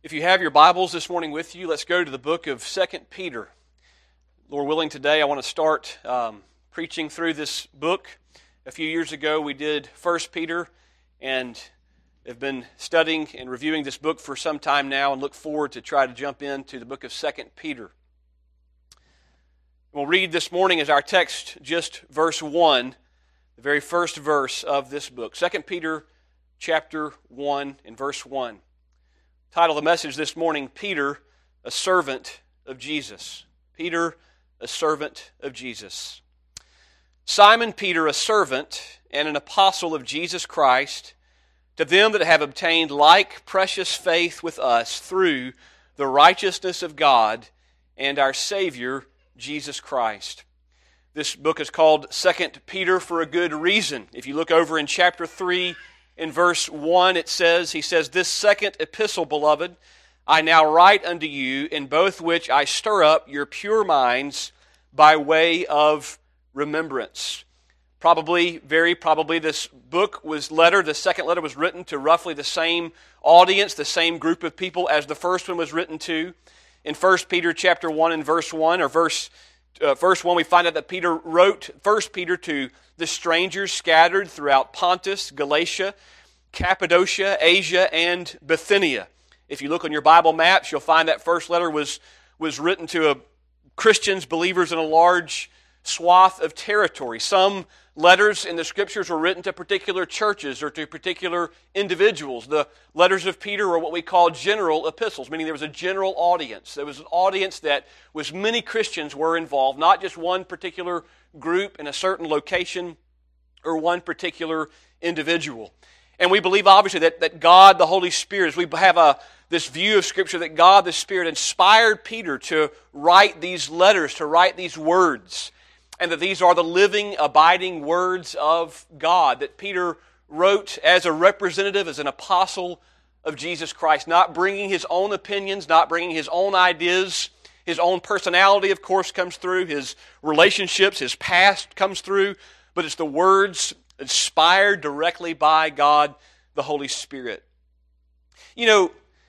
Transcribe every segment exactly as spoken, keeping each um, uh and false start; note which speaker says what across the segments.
Speaker 1: If you have your Bibles this morning with you, let's go to the book of Second Peter. Lord willing, today I want to start um, preaching through this book. A few years ago we did First Peter and have been studying and reviewing this book for some time now and look forward to try to jump into the book of Second Peter. We'll read this morning as our text just verse one, the very first verse of this book. Second Peter chapter one and verse one. Title of the message this morning, Peter, a servant of Jesus. Peter, a servant of Jesus. Simon Peter, a servant and an apostle of Jesus Christ, to them that have obtained like precious faith with us through the righteousness of God and our Savior, Jesus Christ. This book is called Second Peter for a good reason. If you look over in chapter three, in verse one, it says, he says, "This second epistle, beloved, I now write unto you, in both which I stir up your pure minds by way of remembrance." Probably, very probably, this book was letter, the second letter was written to roughly the same audience, the same group of people as the first one was written to. In First Peter chapter one and verse one, or verse uh, verse one, we find out that Peter wrote First Peter to the strangers scattered throughout Pontus, Galatia, Cappadocia, Asia, and Bithynia. If you look on your Bible maps, you'll find that first letter was, was written to a, Christians, believers in a large swath of territory. Some letters in the Scriptures were written to particular churches or to particular individuals. The letters of Peter are what we call general epistles, meaning there was a general audience. There was an audience that was many Christians were involved, not just one particular group in a certain location or one particular individual. And we believe, obviously, that, that God, the Holy Spirit, as we have a, this view of Scripture, that God, the Spirit, inspired Peter to write these letters, to write these words, and that these are the living, abiding words of God, that Peter wrote as a representative, as an apostle of Jesus Christ, not bringing his own opinions, not bringing his own ideas. His own personality, of course, comes through. His relationships, his past comes through. But it's the words inspired directly by God, the Holy Spirit. You know,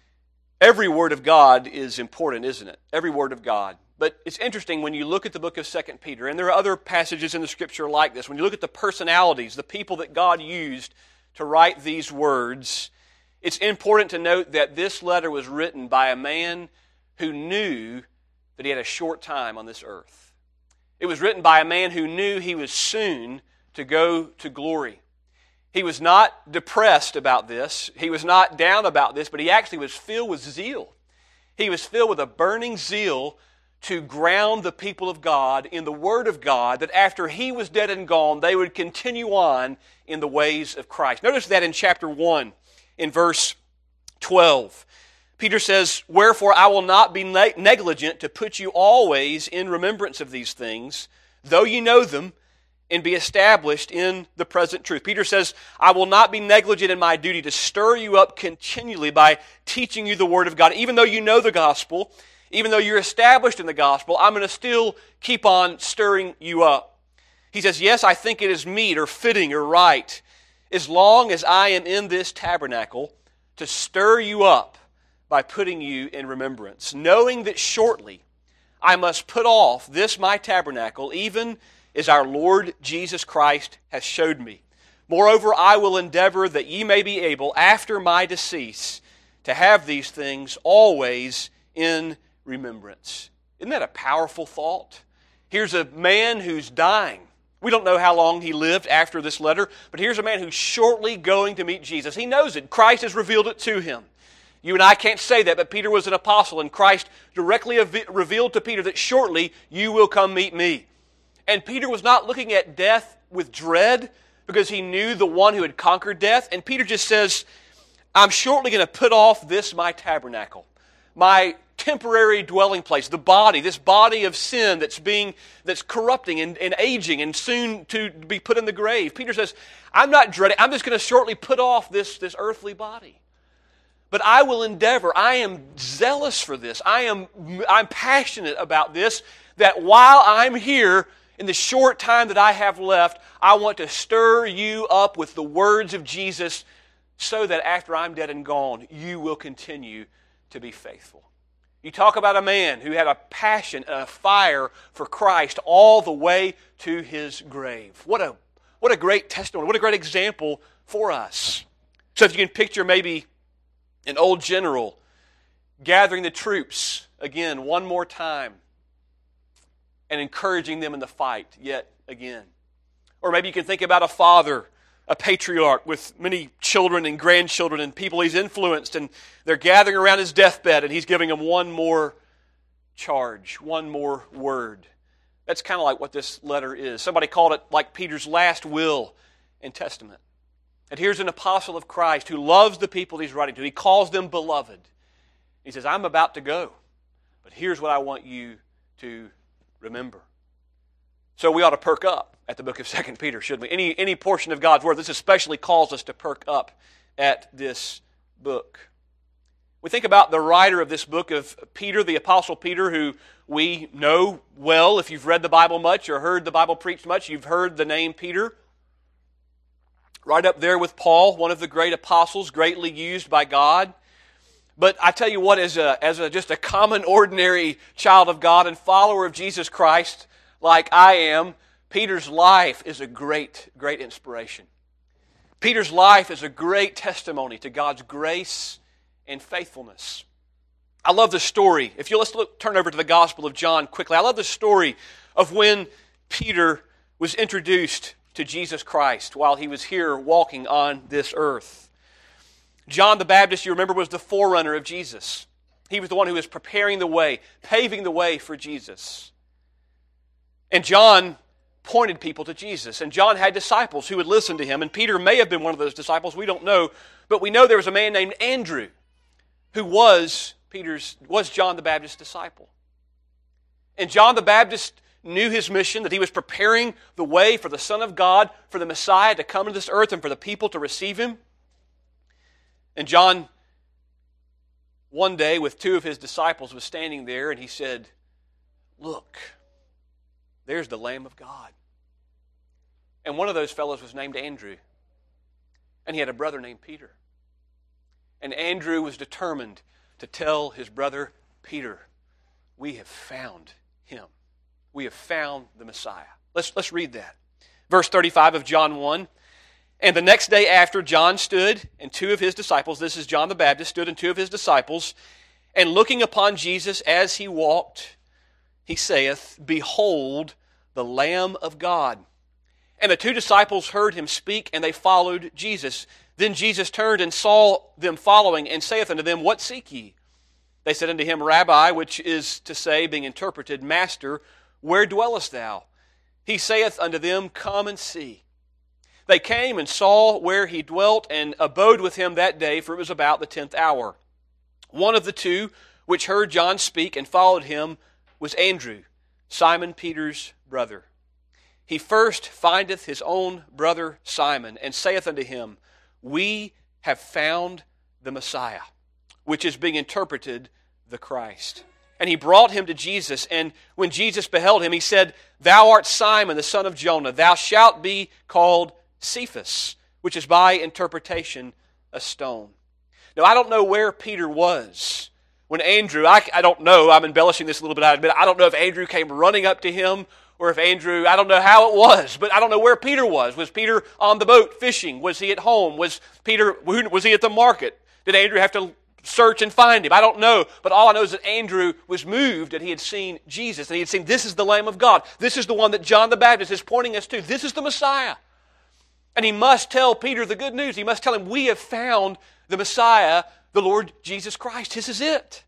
Speaker 1: every word of God is important, isn't it? Every word of God. But it's interesting when you look at the book of Second Peter, and there are other passages in the Scripture like this, when you look at the personalities, the people that God used to write these words, it's important to note that this letter was written by a man who knew that he had a short time on this earth. It was written by a man who knew he was soon to go to glory. He was not depressed about this. He was not down about this, but he actually was filled with zeal. He was filled with a burning zeal to ground the people of God in the Word of God, that after he was dead and gone, they would continue on in the ways of Christ. Notice that in chapter one, in verse twelve. Peter says, "Wherefore I will not be negligent to put you always in remembrance of these things, though you know them, and be established in the present truth." Peter says, I will not be negligent in my duty to stir you up continually by teaching you the Word of God. Even though you know the gospel, even though you're established in the gospel, I'm going to still keep on stirring you up. He says, yes, I think it is meet or fitting or right, as long as I am in this tabernacle, to stir you up by putting you in remembrance, knowing that shortly I must put off this my tabernacle, even as our Lord Jesus Christ hath showed me. Moreover, I will endeavor that ye may be able, after my decease, to have these things always in remembrance. Isn't that a powerful thought? Here's a man who's dying. We don't know how long he lived after this letter, but here's a man who's shortly going to meet Jesus. He knows it. Christ has revealed it to him. You and I can't say that, but Peter was an apostle, and Christ directly revealed to Peter that shortly you will come meet me. And Peter was not looking at death with dread because he knew the one who had conquered death. And Peter just says, I'm shortly going to put off this my tabernacle, my temporary dwelling place, the body, this body of sin that's being that's corrupting and, and aging and soon to be put in the grave. Peter says, I'm not dreading, I'm just going to shortly put off this, this earthly body. But I will endeavor, I am zealous for this, I am I'm passionate about this, that while I'm here, in the short time that I have left, I want to stir you up with the words of Jesus so that after I'm dead and gone, you will continue to be faithful. You talk about a man who had a passion and a fire for Christ all the way to his grave. What a, what a great testimony. What a great example for us. So if you can picture maybe an old general gathering the troops again one more time and encouraging them in the fight yet again. Or maybe you can think about a father, a patriarch with many children and grandchildren and people he's influenced, and they're gathering around his deathbed and he's giving them one more charge, one more word. That's kind of like what this letter is. Somebody called it like Peter's last will and testament. And here's an apostle of Christ who loves the people he's writing to. He calls them beloved. He says, I'm about to go, but here's what I want you to remember. So we ought to perk up at the book of Second Peter, shouldn't we? Any, any portion of God's Word, this especially calls us to perk up at this book. We think about the writer of this book of Peter, the Apostle Peter, who we know well. If you've read the Bible much or heard the Bible preached much, you've heard the name Peter. Right up there with Paul, one of the great apostles, greatly used by God. But I tell you what, as a, as a just a common, ordinary child of God and follower of Jesus Christ, like I am, Peter's life is a great, great inspiration. Peter's life is a great testimony to God's grace and faithfulness. I love the story. If you let's look, turn over to the Gospel of John quickly. I love the story of when Peter was introduced to Jesus Christ while he was here walking on this earth. John the Baptist, you remember, was the forerunner of Jesus. He was the one who was preparing the way, paving the way for Jesus. And John pointed people to Jesus. And John had disciples who would listen to him. And Peter may have been one of those disciples. We don't know. But we know there was a man named Andrew who was Peter's, was John the Baptist's disciple. And John the Baptist knew his mission, that he was preparing the way for the Son of God, for the Messiah to come to this earth and for the people to receive him. And John, one day with two of his disciples, was standing there and he said, "Look, there's the Lamb of God." And one of those fellows was named Andrew. And he had a brother named Peter. And Andrew was determined to tell his brother Peter, "We have found him. We have found the Messiah." Let's, let's read that. Verse thirty-five of John one. And the next day after, John stood, and two of his disciples, this is John the Baptist, stood and two of his disciples, and looking upon Jesus as he walked, he saith, "Behold, the Lamb of God." And the two disciples heard him speak, and they followed Jesus. Then Jesus turned and saw them following, and saith unto them, "What seek ye?" They said unto him, "Rabbi," which is to say, being interpreted, "Master, where dwellest thou?" He saith unto them, "Come and see." They came and saw where he dwelt, and abode with him that day, for it was about the tenth hour. One of the two, which heard John speak and followed him, was Andrew, Simon Peter's brother. He first findeth his own brother Simon, and saith unto him, "We have found the Messiah," which is being interpreted, the Christ. And he brought him to Jesus, and when Jesus beheld him, he said, "Thou art Simon, the son of Jonah. Thou shalt be called Cephas," which is by interpretation a stone. Now, I don't know where Peter was when Andrew, I, I don't know, I'm embellishing this a little bit, I admit, I don't know if Andrew came running up to him, or if Andrew, I don't know how it was, but I don't know where Peter was. Was Peter on the boat fishing? Was he at home? Was Peter, was he at the market? Did Andrew have to search and find him? I don't know, but all I know is that Andrew was moved that he had seen Jesus, and he had seen, this is the Lamb of God. This is the one that John the Baptist is pointing us to. This is the Messiah. And he must tell Peter the good news. He must tell him, we have found the Messiah, the Lord Jesus Christ. This is it.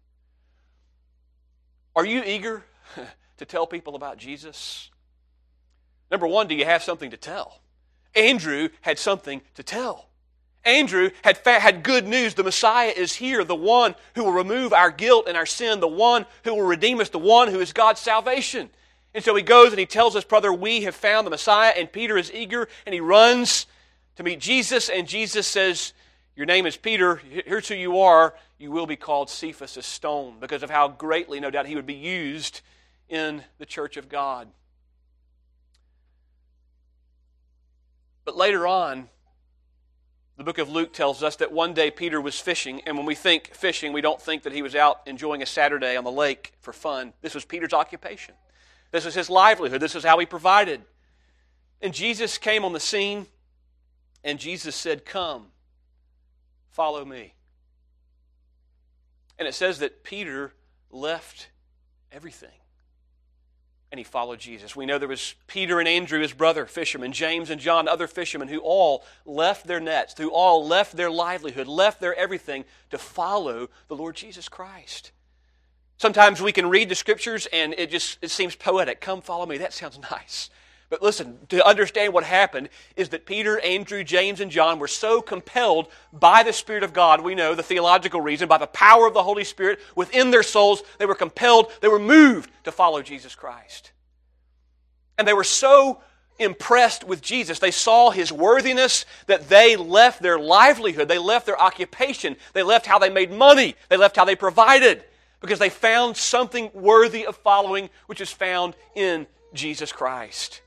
Speaker 1: Are you eager to tell people about Jesus? Number one, do you have something to tell? Andrew had something to tell. Andrew had, fa- had good news. The Messiah is here, the one who will remove our guilt and our sin, the one who will redeem us, the one who is God's salvation. And so he goes and he tells us, brother, we have found the Messiah, and Peter is eager, and he runs to meet Jesus, and Jesus says, your name is Peter, here's who you are, you will be called Cephas, a stone, because of how greatly, no doubt, he would be used in the church of God. But later on, The book of Luke tells us that one day Peter was fishing, and when we think fishing, we don't think that he was out enjoying a Saturday on the lake for fun. This was Peter's occupation. This was his livelihood. This was how he provided. And Jesus came on the scene, and Jesus said, "Come, follow me." And it says that Peter left everything, and he followed Jesus. We know there was Peter and Andrew, his brother, fishermen, James and John, other fishermen, who all left their nets, who all left their livelihood, left their everything to follow the Lord Jesus Christ. Sometimes we can read the Scriptures and it just it seems poetic. Come follow me. That sounds nice. But listen, to understand what happened is that Peter, Andrew, James, and John were so compelled by the Spirit of God, we know the theological reason, by the power of the Holy Spirit within their souls, they were compelled, they were moved to follow Jesus Christ. And they were so impressed with Jesus, they saw His worthiness, that they left their livelihood, they left their occupation, they left how they made money, they left how they provided, because they found something worthy of following, which is found in Jesus Christ.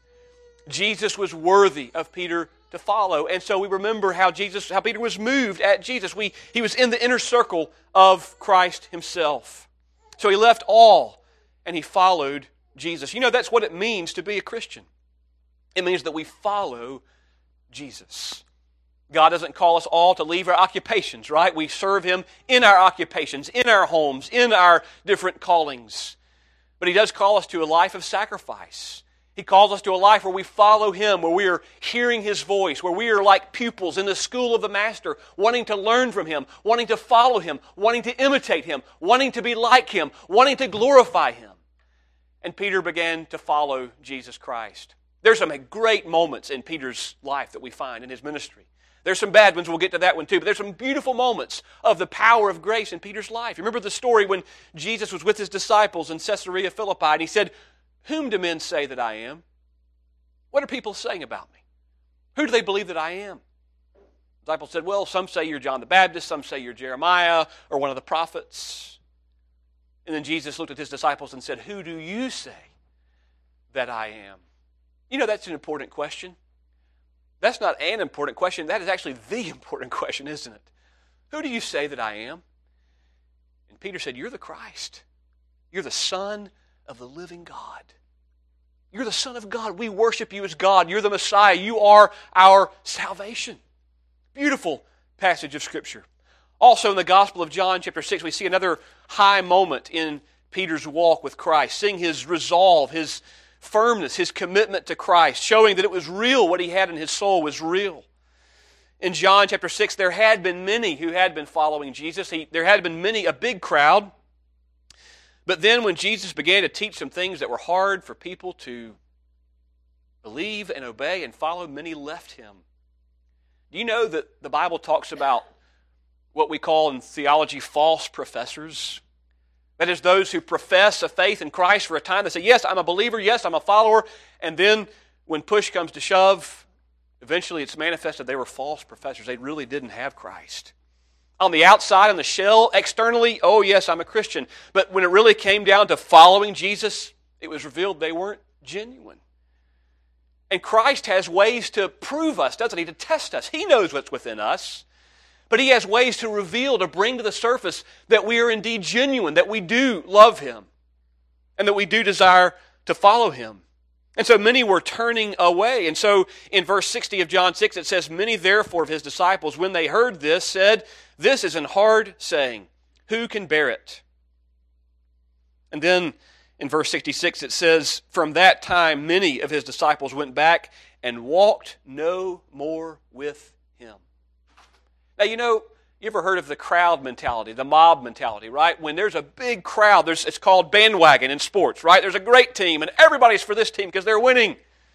Speaker 1: Jesus was worthy of Peter to follow. And so we remember how Jesus, how Peter was moved at Jesus. We, he was in the inner circle of Christ Himself. So he left all and he followed Jesus. You know, that's what it means to be a Christian. It means that we follow Jesus. God doesn't call us all to leave our occupations, right? We serve Him in our occupations, in our homes, in our different callings. But He does call us to a life of sacrifice. He calls us to a life where we follow Him, where we are hearing His voice, where we are like pupils in the school of the Master, wanting to learn from Him, wanting to follow Him, wanting to imitate Him, wanting to be like Him, wanting to glorify Him. And Peter began to follow Jesus Christ. There's some great moments in Peter's life that we find in his ministry. There's some bad ones, we'll get to that one too, but there's some beautiful moments of the power of grace in Peter's life. You remember the story when Jesus was with His disciples in Caesarea Philippi, and He said, "Whom do men say that I am? What are people saying about me? Who do they believe that I am?" The disciples said, "Well, some say you're John the Baptist, some say you're Jeremiah or one of the prophets." And then Jesus looked at His disciples and said, "Who do you say that I am?" You know, that's an important question. That's not an important question. That is actually the important question, isn't it? Who do you say that I am? And Peter said, "You're the Christ. You're the Son of the living God. You're the Son of God. We worship You as God. You're the Messiah. You are our salvation." Beautiful passage of Scripture. Also in the Gospel of John chapter six, we see another high moment in Peter's walk with Christ, seeing his resolve, his firmness, his commitment to Christ, showing that it was real, what he had in his soul was real. In John chapter six, there had been many who had been following Jesus. He, there had been many, a big crowd. But then when Jesus began to teach some things that were hard for people to believe and obey and follow, many left Him. Do you know that the Bible talks about what we call in theology false professors? That is, those who profess a faith in Christ for a time. They say, yes, I'm a believer, yes, I'm a follower. And then when push comes to shove, eventually it's manifested they were false professors. They really didn't have Christ. On the outside, on the shell, externally, oh yes, I'm a Christian. But when it really came down to following Jesus, it was revealed they weren't genuine. And Christ has ways to prove us, doesn't He? To test us. He knows what's within us. But He has ways to reveal, to bring to the surface that we are indeed genuine, that we do love Him, and that we do desire to follow Him. And so many were turning away. And so in verse sixty of John six, it says, "Many therefore of His disciples, when they heard this, said, 'This is an hard saying. Who can bear it?'" And then in verse sixty-six, it says, "From that time many of His disciples went back and walked no more with Him." Now, you know, you ever heard of the crowd mentality, the mob mentality, right? When there's a big crowd, there's, it's called bandwagon in sports, right? There's a great team, and everybody's for this team because they're winning.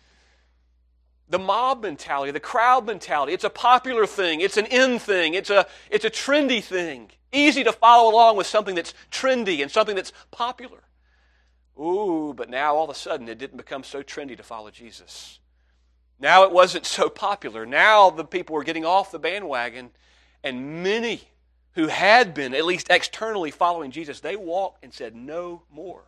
Speaker 1: The mob mentality, the crowd mentality, it's a popular thing, it's an in thing, it's a, it's a trendy thing. Easy to follow along with something that's trendy and something that's popular. Ooh, but now all of a sudden it didn't become so trendy to follow Jesus. Now it wasn't so popular. Now the people were getting off the bandwagon. And many who had been, at least externally, following Jesus, they walked and said, "No more."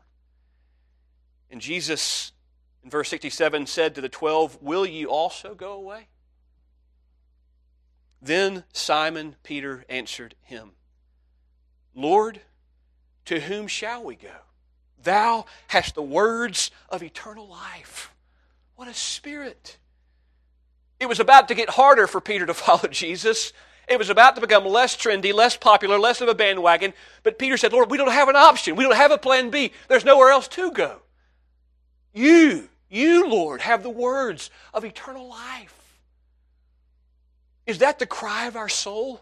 Speaker 1: And Jesus, in verse sixty-seven, said to the twelve, "Will ye also go away?" Then Simon Peter answered him, Lord, to whom shall we go? Thou hast the words of eternal life. What a spirit. It was about to get harder for Peter to follow Jesus. It was about to become less trendy, less popular, less of a bandwagon. But Peter said, Lord, we don't have an option. We don't have a plan B. There's nowhere else to go. You, you, Lord, have the words of eternal life. Is that the cry of our soul?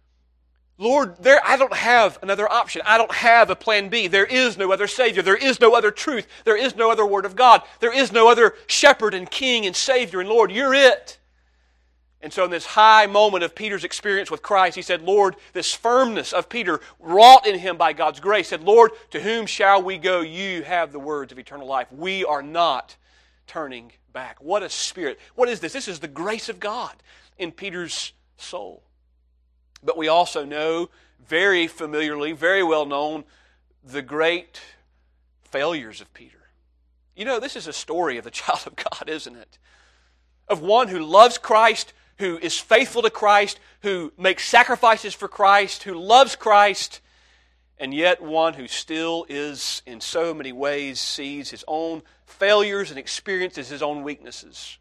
Speaker 1: Lord, there, I don't have another option. I don't have a plan B. There is no other Savior. There is no other truth. There is no other Word of God. There is no other Shepherd and King and Savior. And Lord, you're it. And so in this high moment of Peter's experience with Christ, he said, Lord, this firmness of Peter wrought in him by God's grace, said, Lord, to whom shall we go? You have the words of eternal life. We are not turning back. What a spirit. What is this? This is the grace of God in Peter's soul. But we also know very familiarly, very well known, the great failures of Peter. You know, this is a story of the child of God, isn't it? Of one who loves Christ, who is faithful to Christ, who makes sacrifices for Christ, who loves Christ, and yet one who still is, in so many ways, sees his own failures and experiences his own weaknesses.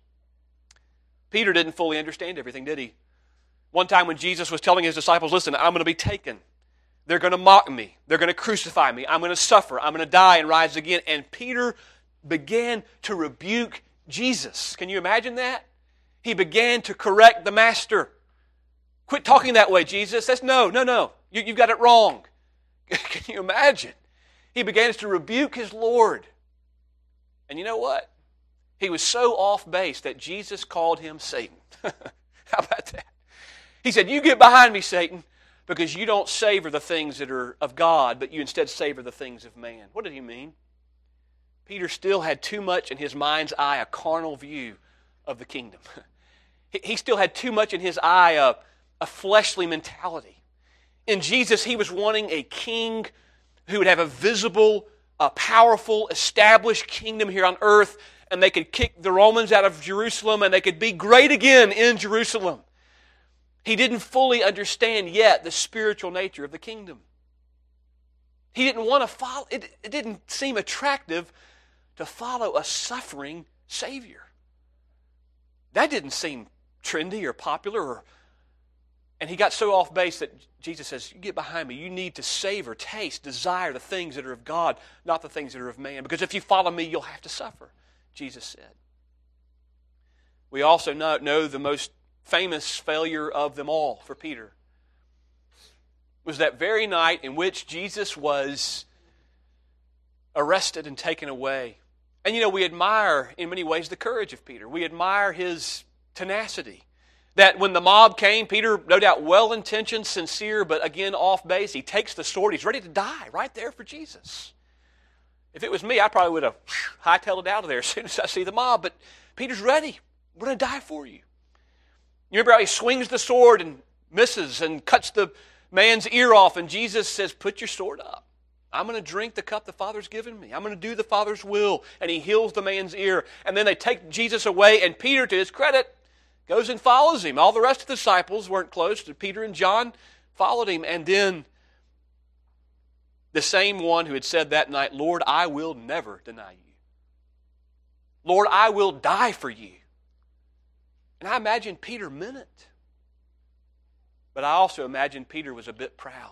Speaker 1: Peter didn't fully understand everything, did he? One time when Jesus was telling his disciples, listen, I'm going to be taken. They're going to mock me. They're going to crucify me. I'm going to suffer. I'm going to die and rise again. And Peter began to rebuke Jesus. Can you imagine that? He began to correct the Master. Quit talking that way, Jesus. That's no, no, no. You, you've got it wrong. Can you imagine? He began to rebuke his Lord. And you know what? He was so off base that Jesus called him Satan. How about that? He said, you get behind me, Satan, because you don't savor the things that are of God, but you instead savor the things of man. What did he mean? Peter still had too much in his mind's eye a carnal view of the kingdom. He still had too much in his eye a, a fleshly mentality. In Jesus, he was wanting a king who would have a visible, a powerful, established kingdom here on earth, and they could kick the Romans out of Jerusalem, and they could be great again in Jerusalem. He didn't fully understand yet the spiritual nature of the kingdom. He didn't want to follow, it, it didn't seem attractive to follow a suffering Savior. That didn't seem trendy or popular. Or, and he got so off base that Jesus says, you get behind me. You need to savor, taste, desire the things that are of God, not the things that are of man. Because if you follow me, you'll have to suffer, Jesus said. We also know, know the most famous failure of them all for Peter was that very night in which Jesus was arrested and taken away. And you know, we admire in many ways the courage of Peter. We admire his tenacity. That when the mob came, Peter, no doubt well-intentioned, sincere, but again off base, he takes the sword, he's ready to die right there for Jesus. If it was me, I probably would have hightailed it out of there as soon as I see the mob, but Peter's ready. We're going to die for you. You remember how he swings the sword and misses and cuts the man's ear off, and Jesus says, put your sword up. I'm going to drink the cup the Father's given me. I'm going to do the Father's will. And he heals the man's ear. And then they take Jesus away, and Peter, to his credit, goes and follows him. All the rest of the disciples weren't close to Peter, and John followed him. And then the same one who had said that night, Lord, I will never deny you. Lord, I will die for you. And I imagine Peter meant it. But I also imagine Peter was a bit proud.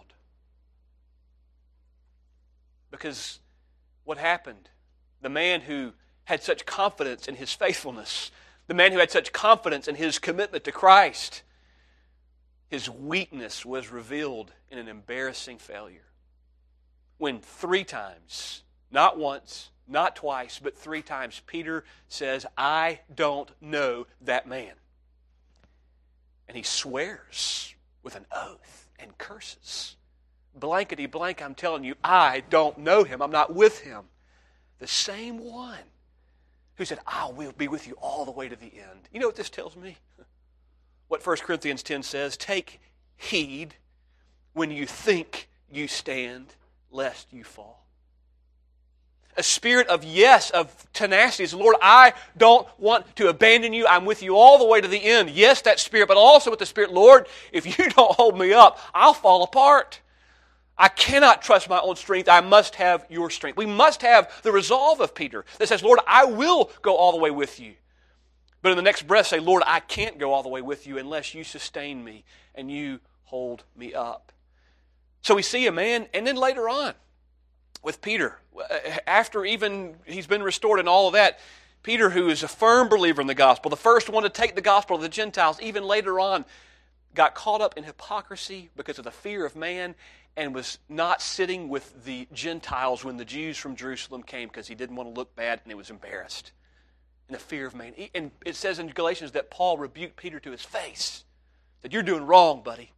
Speaker 1: Because what happened? The man who had such confidence in his faithfulness, the man who had such confidence in his commitment to Christ, his weakness was revealed in an embarrassing failure. When three times, not once, not twice, but three times, Peter says, I don't know that man. And he swears with an oath and curses. Blankety blank, I'm telling you, I don't know him. I'm not with him. The same one who said, I will be with you all the way to the end. You know what this tells me? What First Corinthians ten says, take heed when you think you stand, lest you fall. a spirit of yes, of tenacity. It's, Lord, I don't want to abandon you. I'm with you all the way to the end. Yes, that spirit, but also with the spirit, Lord, if you don't hold me up, I'll fall apart. I cannot trust my own strength. I must have your strength. We must have the resolve of Peter that says, Lord, I will go all the way with you. But in the next breath say, Lord, I can't go all the way with you unless you sustain me and you hold me up. So we see a man, and then later on with Peter, after even he's been restored and all of that, Peter, who is a firm believer in the gospel, the first one to take the gospel of the Gentiles, even later on, got caught up in hypocrisy because of the fear of man and was not sitting with the Gentiles when the Jews from Jerusalem came because he didn't want to look bad and he was embarrassed. In the fear of man. And it says in Galatians that Paul rebuked Peter to his face. That you're doing wrong, buddy.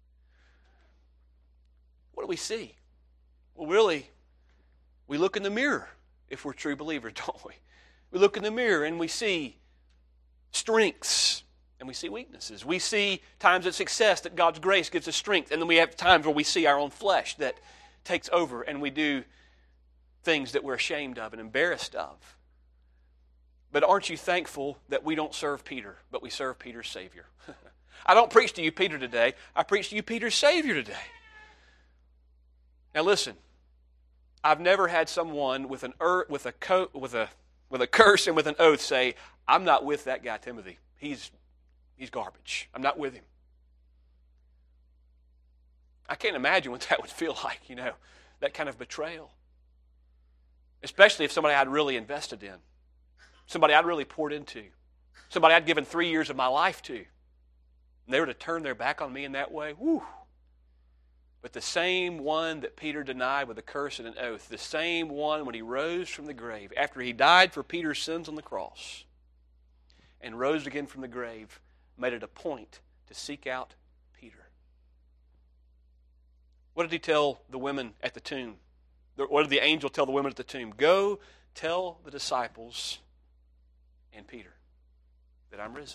Speaker 1: What do we see? Well, really, we look in the mirror if we're true believers, don't we? We look in the mirror and we see strengths and we see weaknesses. We see times of success that God's grace gives us strength. And then we have times where we see our own flesh that takes over and we do things that we're ashamed of and embarrassed of. But aren't you thankful that we don't serve Peter, but we serve Peter's Savior? I don't preach to you Peter today. I preach to you Peter's Savior today. Now listen, I've never had someone with an er, with a co, with a with a curse and with an oath say, "I'm not with that guy Timothy. He's he's garbage. I'm not with him." I can't imagine what that would feel like, you know, that kind of betrayal. Especially if somebody I'd really invested in. Somebody I'd really poured into. Somebody I'd given three years of my life to. And they were to turn their back on me in that way. Whew. But the same one that Peter denied with a curse and an oath, the same one when he rose from the grave, after he died for Peter's sins on the cross, and rose again from the grave, made it a point to seek out Peter. What did he tell the women at the tomb? What did the angel tell the women at the tomb? Go tell the disciples and Peter that I'm risen.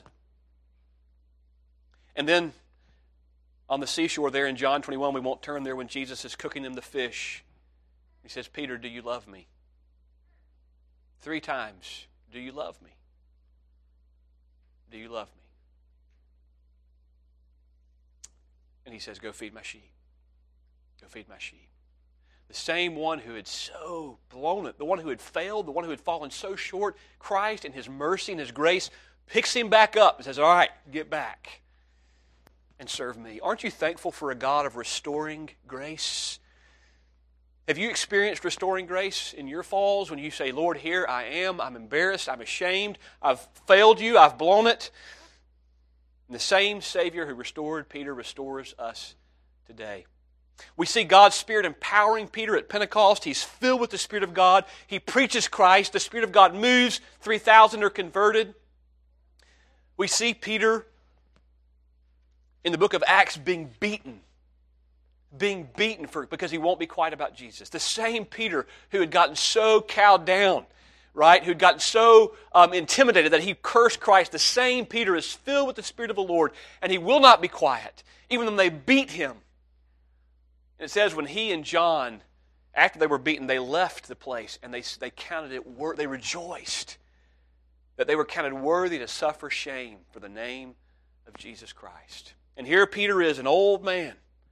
Speaker 1: And then on the seashore there in John twenty-one, we won't turn there when Jesus is cooking them the fish. He says, Peter, do you love me? Three times, do you love me? Do you love me? And he says, go feed my sheep. Go feed my sheep. The same one who had so blown it, the one who had failed, the one who had fallen so short, Christ in His mercy and His grace picks him back up and says, all right, get back and serve me. Aren't you thankful for a God of restoring grace? Have you experienced restoring grace in your falls when you say, Lord, here I am, I'm embarrassed, I'm ashamed, I've failed you, I've blown it? And the same Savior who restored Peter restores us today. We see God's Spirit empowering Peter at Pentecost. He's filled with the Spirit of God. He preaches Christ. The Spirit of God moves. three thousand are converted. We see Peter in the book of Acts being beaten. Being beaten for because he won't be quiet about Jesus. The same Peter who had gotten so cowed down, right? Who had gotten so um, intimidated that he cursed Christ. The same Peter is filled with the Spirit of the Lord, and he will not be quiet, even when they beat him. And it says when he and John, after they were beaten, they left the place and they, they counted it, wor- they rejoiced that they were counted worthy to suffer shame for the name of Jesus Christ. And here Peter is, an old man,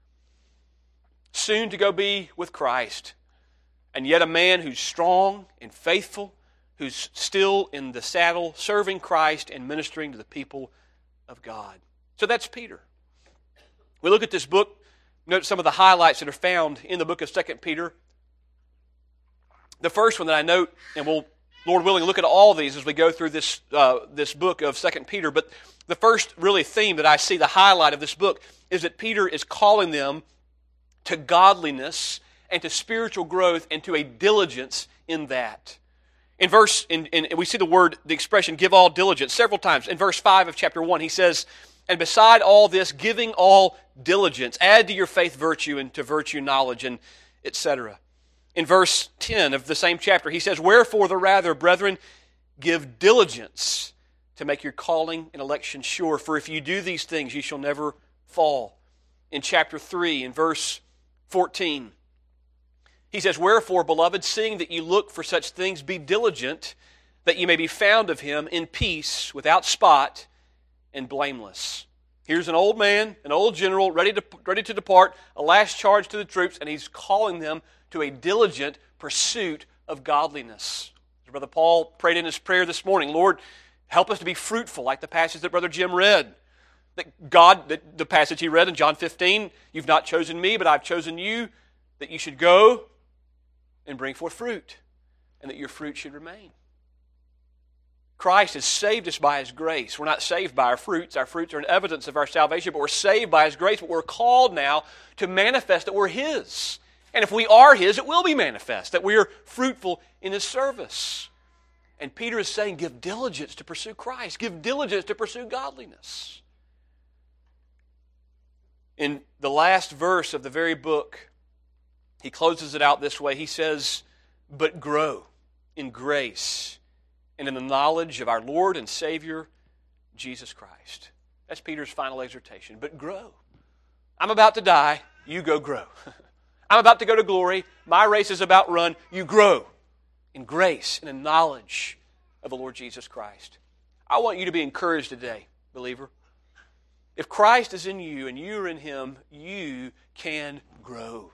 Speaker 1: soon to go be with Christ, and yet a man who's strong and faithful, who's still in the saddle, serving Christ and ministering to the people of God. So that's Peter. We look at this book. Note some of the highlights that are found in the book of Second Peter. The first one that I note, and we'll, Lord willing, look at all of these as we go through this uh, this book of Second Peter, but the first really theme that I see, the highlight of this book, is that Peter is calling them to godliness and to spiritual growth and to a diligence in that. In verse, in, in, we see the word, the expression, give all diligence several times. In verse five of chapter one, he says, and beside all this, giving all diligence. Add to your faith virtue, and to virtue knowledge, and et cetera. In verse ten of the same chapter, he says, wherefore the rather, brethren, give diligence to make your calling and election sure. For if you do these things, you shall never fall. In chapter three, in verse fourteen, He says, "Wherefore, beloved, seeing that you look for such things, be diligent, that you may be found of him in peace, without spot, and blameless." Here's an old man, an old general, ready to, ready to depart, a last charge to the troops, and he's calling them to a diligent pursuit of godliness. As Brother Paul prayed in his prayer this morning, "Lord, help us to be fruitful," like the passage that Brother Jim read. That God, the, the passage he read in John fifteen, "You've not chosen me, but I've chosen you, that you should go and bring forth fruit, and that your fruit should remain." Christ has saved us by His grace. We're not saved by our fruits. Our fruits are an evidence of our salvation, but we're saved by His grace. But we're called now to manifest that we're His. And if we are His, it will be manifest, that we are fruitful in His service. And Peter is saying, give diligence to pursue Christ. Give diligence to pursue godliness. In the last verse of the very book, he closes it out this way. He says, "But grow in grace and in the knowledge of our Lord and Savior, Jesus Christ." That's Peter's final exhortation. But grow. I'm about to die. You go grow. I'm about to go to glory. My race is about run. You grow in grace and in knowledge of the Lord Jesus Christ. I want you to be encouraged today, believer. If Christ is in you and you are in Him, you can grow.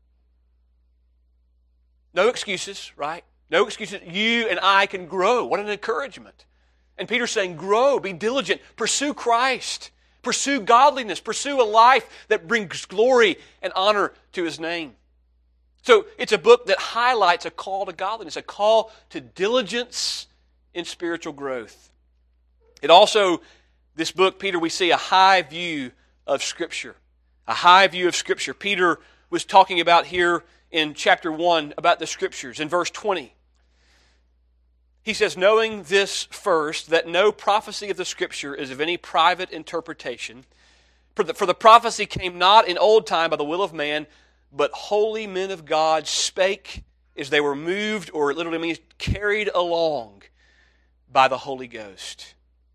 Speaker 1: No excuses, right? No excuses. You and I can grow. What an encouragement. And Peter's saying, grow, be diligent, pursue Christ, pursue godliness, pursue a life that brings glory and honor to His name. So it's a book that highlights a call to godliness, a call to diligence in spiritual growth. It also, this book, Peter, we see a high view of Scripture. A high view of Scripture. Peter was talking about here in chapter one about the Scriptures. In verse twenty, he says, "Knowing this first, that no prophecy of the Scripture is of any private interpretation. For the, for the prophecy came not in old time by the will of man, but holy men of God spake as they were moved," or it literally means carried along, "by the Holy Ghost."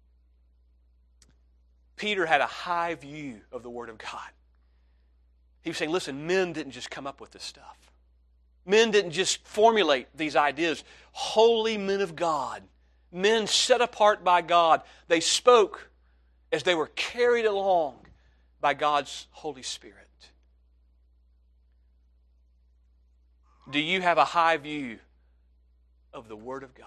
Speaker 1: Peter had a high view of the Word of God. He was saying, listen, men didn't just come up with this stuff. Men didn't just formulate these ideas. Holy men of God, men set apart by God, they spoke as they were carried along by God's Holy Spirit. Do you have a high view of the Word of God?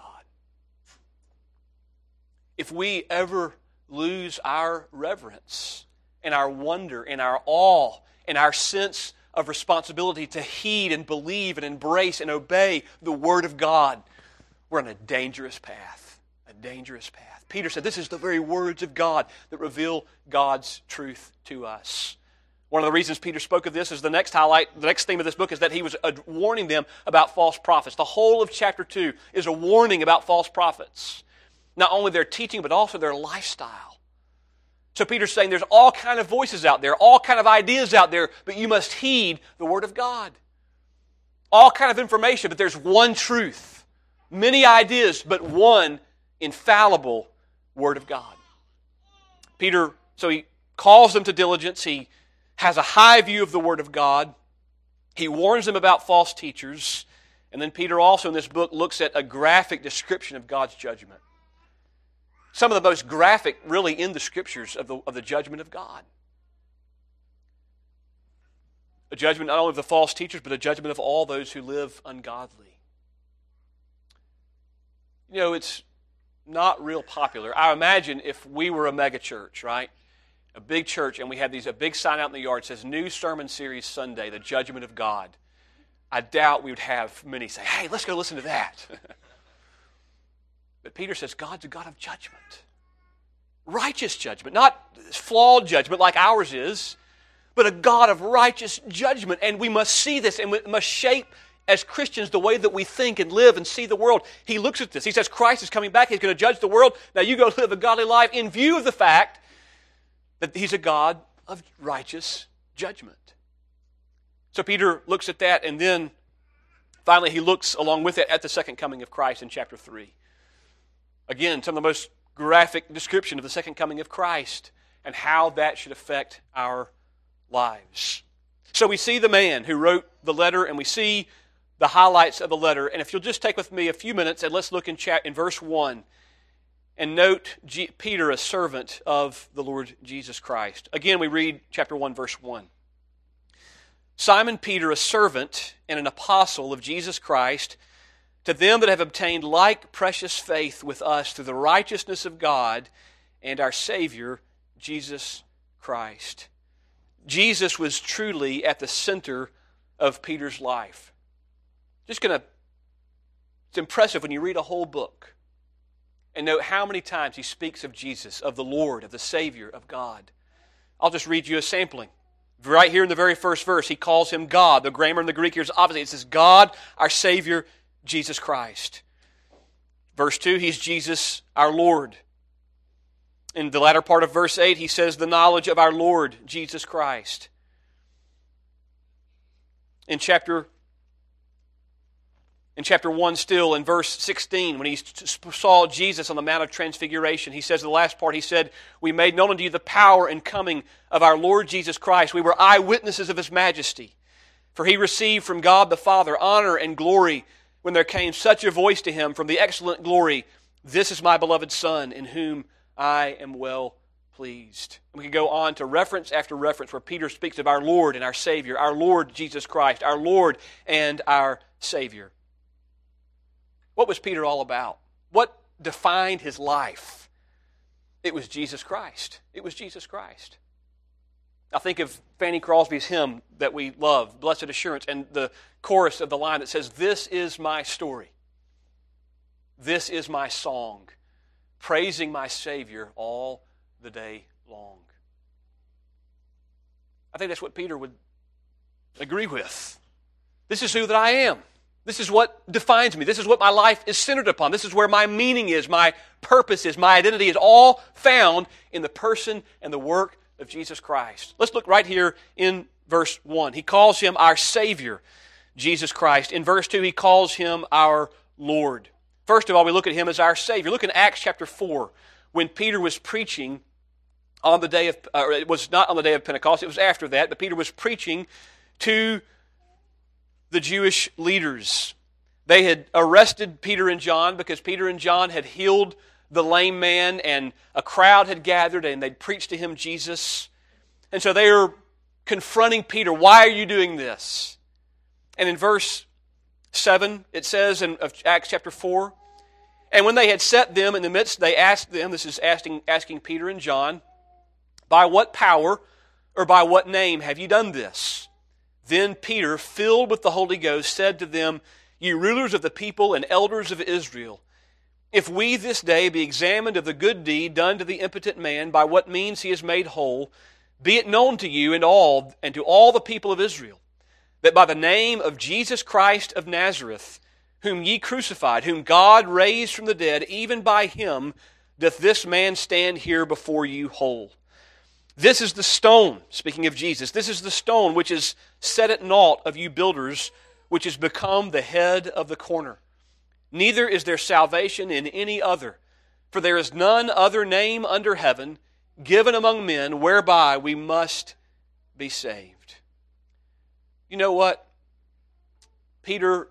Speaker 1: If we ever lose our reverence and our wonder and our awe and our sense of responsibility to heed and believe and embrace and obey the Word of God, we're on a dangerous path. A dangerous path. Peter said this is the very words of God that reveal God's truth to us. One of the reasons Peter spoke of this is the next highlight, the next theme of this book is that he was warning them about false prophets. The whole of chapter two is a warning about false prophets. Not only their teaching, but also their lifestyle. So Peter's saying there's all kind of voices out there, all kind of ideas out there, but you must heed the Word of God. All kind of information, but there's one truth. Many ideas, but one infallible Word of God. Peter, so he calls them to diligence. He has a high view of the Word of God. He warns them about false teachers. And then Peter also in this book looks at a graphic description of God's judgment. Some of the most graphic, really, in the Scriptures of the, of the judgment of God. A judgment not only of the false teachers, but a judgment of all those who live ungodly. You know, it's not real popular. I imagine if we were a mega church, right? A big church, and we had these a big sign out in the yard that says, "New Sermon Series Sunday, the Judgment of God." I doubt we would have many say, "Hey, let's go listen to that." But Peter says God's a God of judgment. Righteous judgment. Not flawed judgment like ours is, but a God of righteous judgment. And we must see this and we must shape as Christians the way that we think and live and see the world. He looks at this. He says Christ is coming back. He's going to judge the world. Now you go live a godly life in view of the fact that He's a God of righteous judgment. So Peter looks at that, and then finally he looks along with it at the second coming of Christ in chapter three. Again, some of the most graphic description of the second coming of Christ and how that should affect our lives. So we see the man who wrote the letter, and we see the highlights of the letter. And if you'll just take with me a few minutes and let's look in, cha- in verse one and note G- Peter, a servant of the Lord Jesus Christ. Again, we read chapter one, verse one. Simon Peter, a servant and an apostle of Jesus Christ, to them that have obtained like precious faith with us through the righteousness of God and our Savior, Jesus Christ. Jesus was truly at the center of Peter's life. Just going to, it's impressive when you read a whole book and note how many times he speaks of Jesus, of the Lord, of the Savior, of God. I'll just read you a sampling. Right here in the very first verse, he calls him God. The grammar in the Greek here is obviously, it says God, our Savior, Jesus Christ. Verse two, he's Jesus, our Lord. In the latter part of verse eight, he says the knowledge of our Lord, Jesus Christ. In chapter In chapter one still, in verse sixteen, when he saw Jesus on the Mount of Transfiguration, he says in the last part, he said, we made known unto you the power and coming of our Lord Jesus Christ. We were eyewitnesses of His majesty. For He received from God the Father honor and glory when there came such a voice to Him from the excellent glory, this is my beloved Son, in whom I am well pleased. And we can go on to reference after reference where Peter speaks of our Lord and our Savior, our Lord Jesus Christ, our Lord and our Savior. What was Peter all about? What defined his life? It was Jesus Christ. It was Jesus Christ. I think of Fanny Crosby's hymn that we love, Blessed Assurance, and the chorus of the line that says, this is my story. This is my song, praising my Savior all the day long. I think that's what Peter would agree with. This is who that I am. This is what defines me. This is what my life is centered upon. This is where my meaning is, my purpose is, my identity is all found in the person and the work of Jesus Christ. Let's look right here in verse one. He calls Him our Savior, Jesus Christ. In verse two, He calls Him our Lord. First of all, we look at Him as our Savior. Look in Acts chapter four, when Peter was preaching on the day of, uh, it was not on the day of Pentecost, it was after that, but Peter was preaching to the Jewish leaders. They had arrested Peter and John because Peter and John had healed the lame man and a crowd had gathered and they'd preached to him Jesus. And so they are confronting Peter. Why are you doing this? And in verse seven, it says in Acts chapter four, and when they had set them in the midst, they asked them, this is asking, asking Peter and John, by what power or by what name have you done this? Then Peter, filled with the Holy Ghost, said to them, you rulers of the people and elders of Israel, if we this day be examined of the good deed done to the impotent man, by what means he is made whole, be it known to you and all, and to all the people of Israel, that by the name of Jesus Christ of Nazareth, whom ye crucified, whom God raised from the dead, even by Him doth this man stand here before you whole. This is the stone, speaking of Jesus, this is the stone which is set at naught of you builders, which has become the head of the corner. Neither is there salvation in any other, for there is none other name under heaven given among men whereby we must be saved. You know what? Peter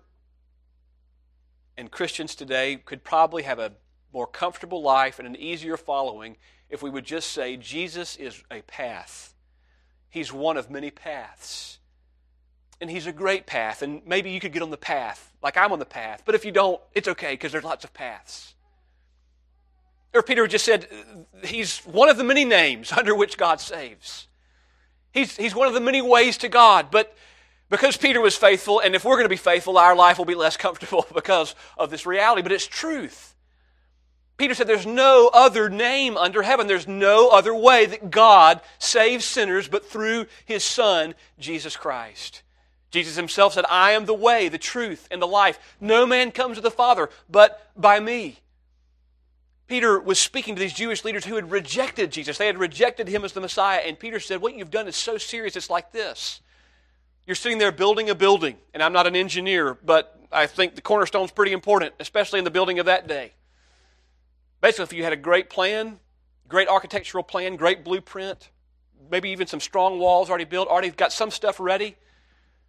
Speaker 1: and Christians today could probably have a more comfortable life and an easier following if we would just say Jesus is a path. He's one of many paths. And He's a great path, and maybe you could get on the path, like I'm on the path. But if you don't, it's okay, because there's lots of paths. Or Peter just said, He's one of the many names under which God saves. He's, he's one of the many ways to God, but because Peter was faithful, and if we're going to be faithful, our life will be less comfortable because of this reality, but it's truth. Peter said there's no other name under heaven. There's no other way that God saves sinners but through His Son, Jesus Christ. Jesus Himself said, I am the way, the truth, and the life. No man comes to the Father but by me. Peter was speaking to these Jewish leaders who had rejected Jesus. They had rejected Him as the Messiah. And Peter said, what you've done is so serious, it's like this. You're sitting there building a building. And I'm not an engineer, but I think the cornerstone's pretty important, especially in the building of that day. Basically, if you had a great plan, great architectural plan, great blueprint, maybe even some strong walls already built, already got some stuff ready,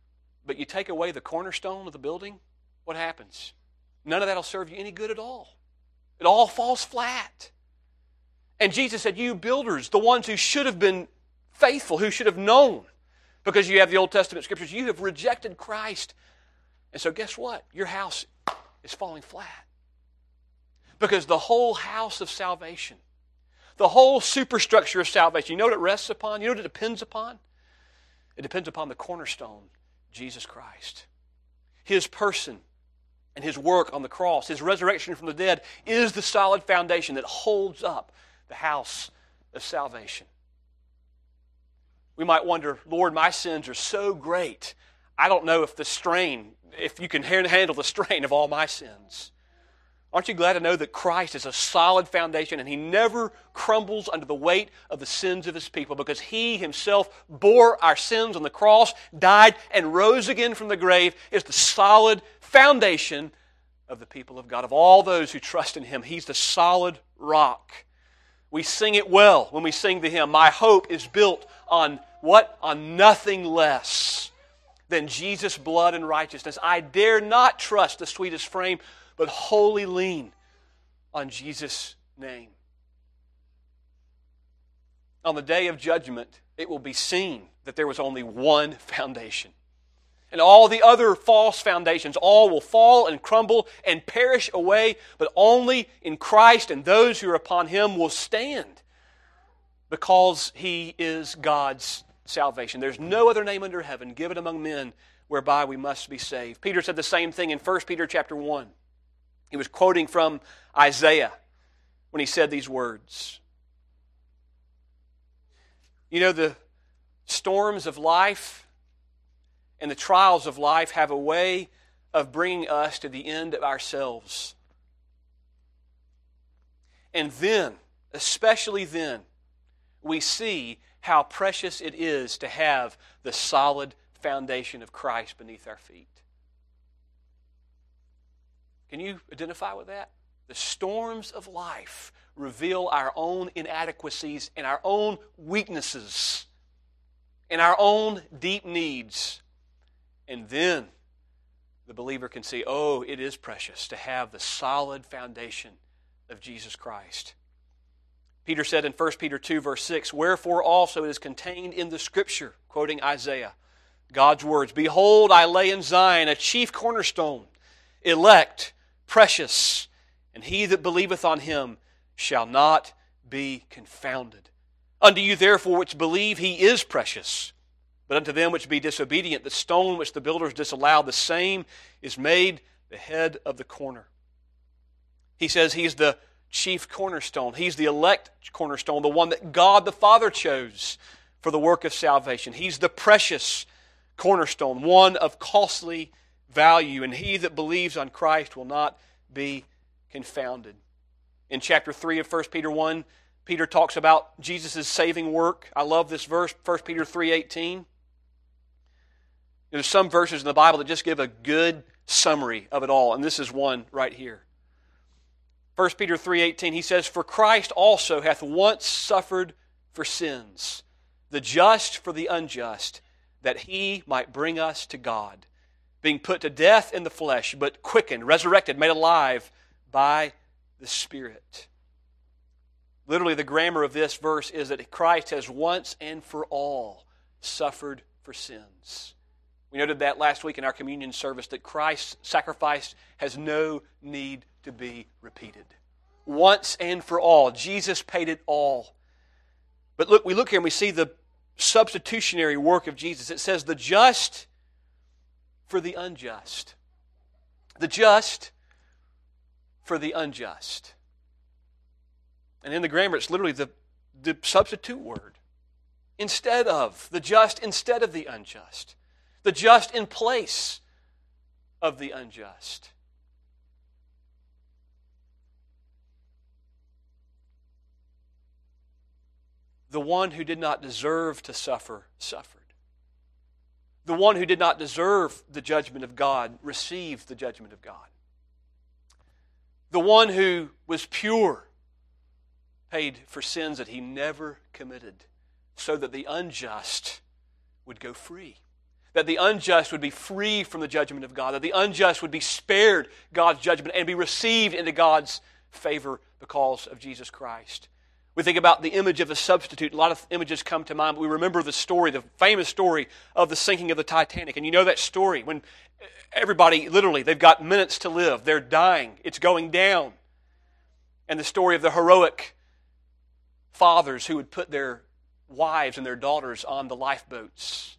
Speaker 1: but you take away the cornerstone of the building, what happens? None of that will serve you any good at all. It all falls flat. And Jesus said, you builders, the ones who should have been faithful, who should have known, because you have the Old Testament Scriptures, you have rejected Christ. And so guess what? Your house is falling flat. Because the whole house of salvation, the whole superstructure of salvation, you know what it rests upon? You know what it depends upon? It depends upon the cornerstone, Jesus Christ. His person and His work on the cross, His resurrection from the dead, is the solid foundation that holds up the house of salvation. We might wonder, Lord, my sins are so great, I don't know if the strain, if you can handle the strain of all my sins. Aren't you glad to know that Christ is a solid foundation and He never crumbles under the weight of the sins of His people, because He Himself bore our sins on the cross, died, and rose again from the grave, is the solid foundation of the people of God, of all those who trust in Him. He's the solid rock. We sing it well when we sing the hymn, my hope is built on what? On nothing less than Jesus' blood and righteousness. I dare not trust the sweetest frame, but wholly lean on Jesus' name. On the day of judgment, it will be seen that there was only one foundation. And all the other false foundations, all will fall and crumble and perish away, but only in Christ and those who are upon Him will stand, because He is God's salvation. There's no other name under heaven given among men whereby we must be saved. Peter said the same thing in First Peter chapter one. He was quoting from Isaiah when he said these words. You know, the storms of life and the trials of life have a way of bringing us to the end of ourselves. And then, especially then, we see how precious it is to have the solid foundation of Christ beneath our feet. Can you identify with that? The storms of life reveal our own inadequacies and our own weaknesses and our own deep needs. And then the believer can see, oh, it is precious to have the solid foundation of Jesus Christ. Peter said in First Peter two, verse six, wherefore also it is contained in the Scripture, quoting Isaiah, God's words, behold, I lay in Zion a chief cornerstone, elect, precious, and he that believeth on Him shall not be confounded. Unto you therefore which believe He is precious, but unto them which be disobedient, the stone which the builders disallowed, the same is made the head of the corner. He says He's the chief cornerstone. He's the elect cornerstone, the one that God the Father chose for the work of salvation. He's the precious cornerstone, one of costly value, and he that believes on Christ will not be confounded. In chapter three of First Peter one, Peter talks about Jesus' saving work. I love this verse, First Peter three eighteen. There's some verses in the Bible that just give a good summary of it all, and this is one right here. First Peter three eighteen, he says, for Christ also hath once suffered for sins, the just for the unjust, that He might bring us to God, being put to death in the flesh, but quickened, resurrected, made alive by the Spirit. Literally, the grammar of this verse is that Christ has once and for all suffered for sins. We noted that last week in our communion service, that Christ's sacrifice has no need to be repeated. Once and for all. Jesus paid it all. But look, we look here and we see the substitutionary work of Jesus. It says the just for the unjust. The just for the unjust. And in the grammar, it's literally the, the substitute word. Instead of, the just instead of the unjust. The just in place of the unjust. The one who did not deserve to suffer, suffered. The one who did not deserve the judgment of God received the judgment of God. The one who was pure paid for sins that he never committed, so that the unjust would go free. that the unjust would be free from the judgment of God, that the unjust would be spared God's judgment and be received into God's favor because of Jesus Christ. We think about the image of a substitute. A lot of images come to mind, but we remember the story, the famous story of the sinking of the Titanic. And you know that story when everybody, literally, they've got minutes to live. They're dying. It's going down. And the story of the heroic fathers who would put their wives and their daughters on the lifeboats.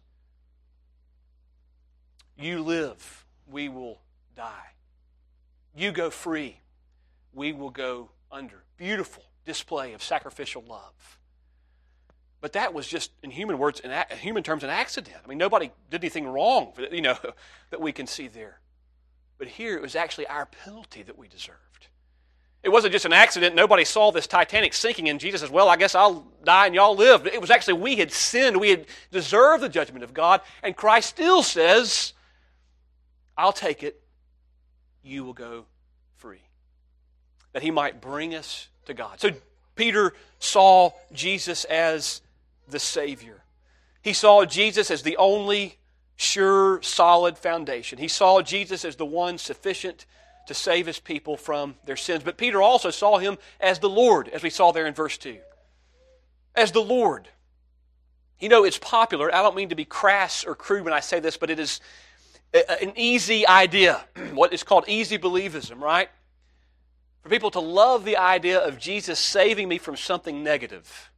Speaker 1: You live, we will die. You go free, we will go under. Beautiful display of sacrificial love. But that was just, in human words, in human terms, an accident. I mean, nobody did anything wrong, you know, that we can see there. But here it was actually our penalty that we deserved. It wasn't just an accident. Nobody saw this Titanic sinking, and Jesus says, well, I guess I'll die and y'all live. It was actually we had sinned. We had deserved the judgment of God, and Christ still says, I'll take it. You will go free. That He might bring us to God. So Peter saw Jesus as the Savior. He saw Jesus as the only sure, solid foundation. He saw Jesus as the one sufficient to save His people from their sins. But Peter also saw Him as the Lord, as we saw there in verse two. As the Lord. You know, it's popular. I don't mean to be crass or crude when I say this, but it is an easy idea. What is called easy believism, right? For people to love the idea of Jesus saving me from something negative.